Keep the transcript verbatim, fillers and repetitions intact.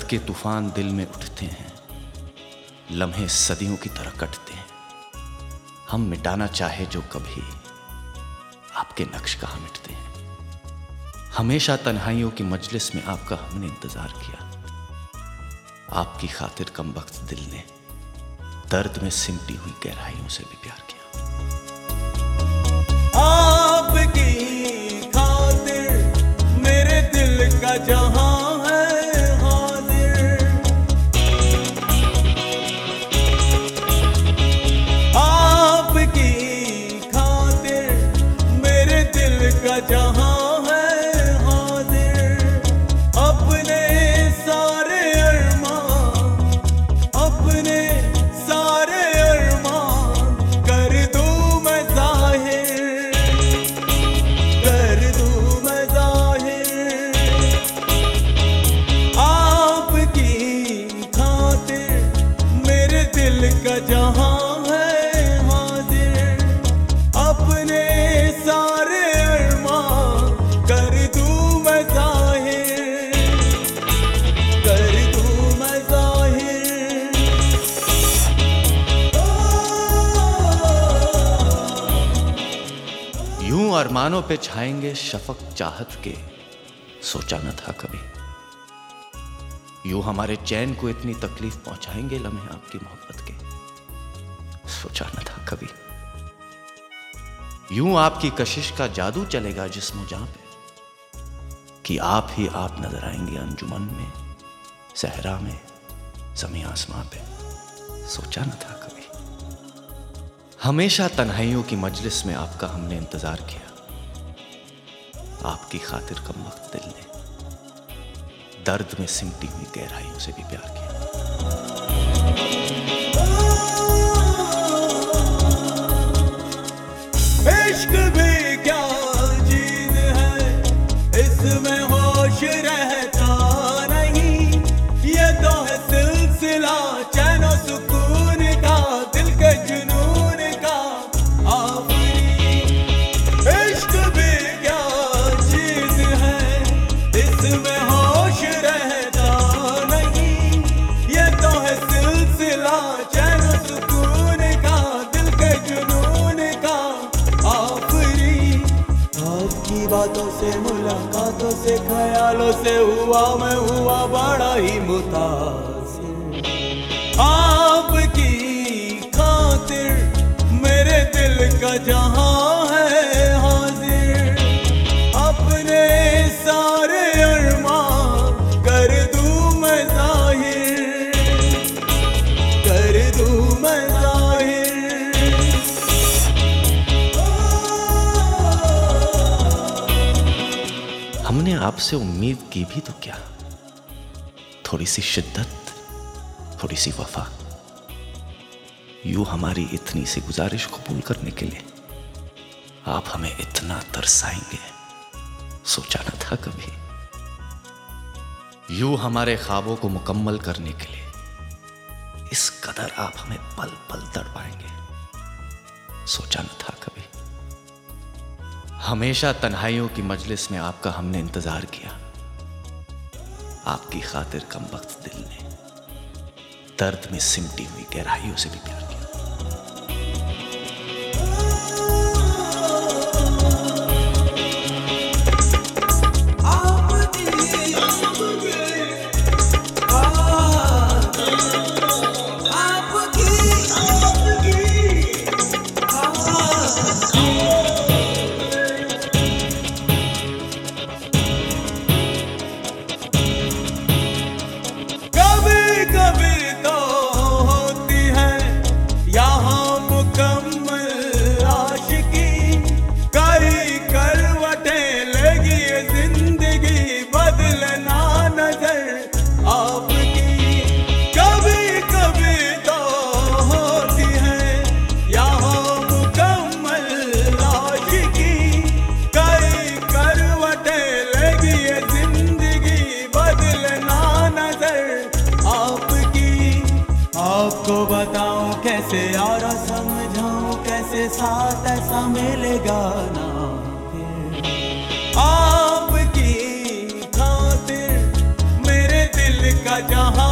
के तूफान दिल में उठते हैं, लम्हे सदियों की तरह कटते हैं। हम मिटाना चाहे जो कभी आपके नक्श कहाँ मिटते हैं। हमेशा तन्हाइयों की मजलिस में आपका हमने इंतजार किया। आपकी खातिर कमबख्त दिल ने दर्द में सिमटी हुई गहराइयों से भी प्यार किया। आपकी खातिर मेरे दिल का जहां है हाजिर। आपकी खातिर मेरे दिल का जहां है हाजिर। अपने सारे अरमान, अपने सारे अरमान कर दूं मैं जाहिर, कर दूं मैं जाहिर। आपकी खातिर मेरे दिल का जहां है हाजिर। अपने सारे अरमान कर दूं मैं जाहिर, कर दूं मैं जाहिर। यूं अरमानों पे छाएंगे शफक चाहत के, सोचा न था कभी। यूं हमारे चैन को इतनी तकलीफ पहुंचाएंगे लम्हे आपकी मोहब्बत के, सोचा न था कभी। यूं आपकी कशिश का जादू चलेगा जिस्म जान पे, कि आप ही आप नजर आएंगे अंजुमन में, सहरा में, ज़मीं आसमां पे, सोचा न था कभी। हमेशा तन्हाइयों की मजलिस में आपका हमने इंतजार किया। आपकी खातिर कमबख्त दिल ने दर्द में सिमटी हुई गहराइयों से भी प्यार किया। इश्क भी क्या चीज है, इसमें होश रहता नहीं। ये तो है सिलसिला चैनो सुकून का, दिल के जुनून का आफरी। इश्क भी क्या चीज है, इसमें होश रहता नहीं। ये तो है सिलसिला चैनो सुकून का, दिल के जुनून का आफरी। आपकी बातों से, मुलाकातों से, ख्यालों से हुआ मैं हुआ बड़ा ही मुतासिर। आपकी खातिर मेरे दिल का जहां है हाजिर। अपने सारे अरमान कर दूं मैं जाहिर, कर दूं मैं जाहिर। हमने आपसे उम्मीद की भी तो क्या, थोड़ी सी शिद्दत, थोड़ी सी वफा। यूं हमारी इतनी सी गुजारिश कबूल करने के लिए आप हमें इतना तरसाएंगे, सोचा न था कभी। यूं हमारे ख्वाबों को मुकम्मल करने के लिए इस कदर आप हमें पल पल तड़पाएंगे, सोचा न था कभी। हमेशा तन्हाइयों की मजलिस में आपका हमने इंतजार किया। आपकी खातिर कमबख्त दिल ने दर्द में सिमटी हुई गहराइयों से भी प्यार किया। आपको बताऊं कैसे यारा, समझाऊं कैसे, साथ ऐसा मिलेगा ना फिर। आपकी खातिर मेरे दिल का जहां